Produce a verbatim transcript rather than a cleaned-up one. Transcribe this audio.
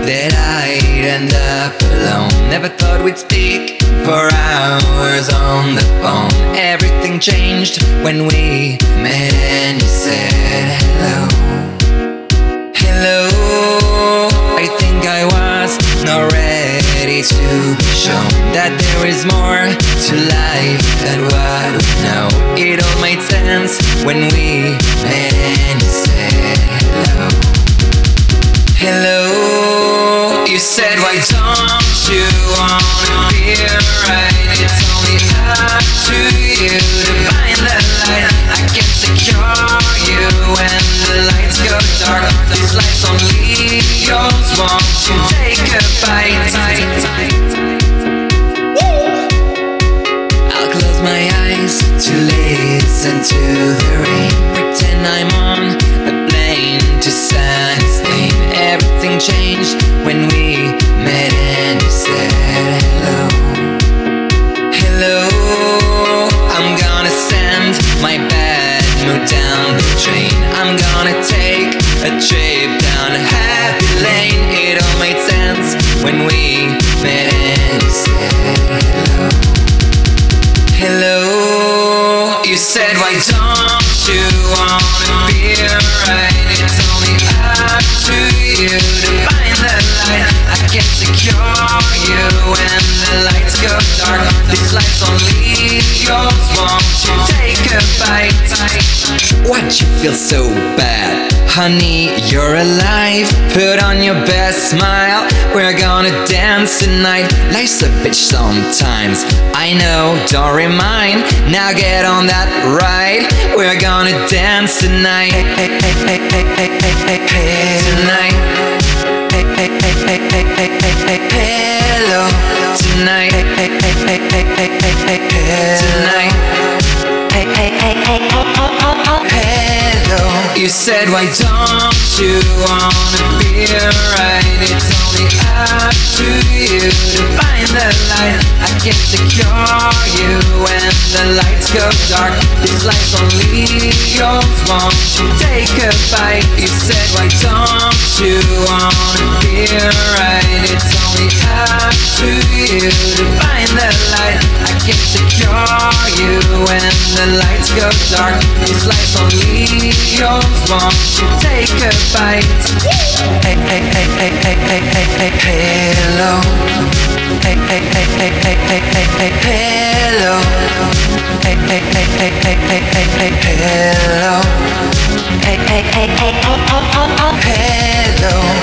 that I'd end up alone. Never thought we'd speak for hours on the phone. Everything changed when we met and you said hello. Hello, I think I was not ready to be shown that there is more to life than what we know. It all made sense when we met and you said hello. Hello, you said, why don't you wanna be right? It's only up to you to find the light. I can secure you when the lights go dark. This life's only yours, won't you take a bite? I'll close my eyes to listen to the rain. Pretend I'm on a plane to San Spain. Everything changed when we met and you said hello. Hello, I'm gonna send my bad mood down the drain. I'm gonna take a trip down a happy lane. It all made sense when we met and you said hello. Hello, you said, why don't you wanna be right? It's only up to you to find the light. I can secure you when the lights go dark. This life's only yours, won't you take a bite? Why'd you feel so bad? Honey, you're alive. Put on your best smile. We're gonna dance tonight. Life's a bitch sometimes, I know, don't remind. Now get on that ride. We're gonna dance tonight. Tonight. Hello. Tonight. Tonight. Hello. You said, why don't you wanna be right? It's only up to you to find the light. I can secure you when the lights go dark. This life's only yours, won't you take a bite? You said, why don't you wanna be right? It's only up to you to find the light. I can secure you when the lights go dark. This life's only yours, won't you take a bite? Hey, hey, hey, hey, hey, hey, hey, hey, hello. Hey, hey, hey, hey, hey, hey, hey, hey, hello. Hey, hey, hey, hey, hey, hey, hey, hey, hello. Hey, hey, hey, hey, hey, hey, hey, hello.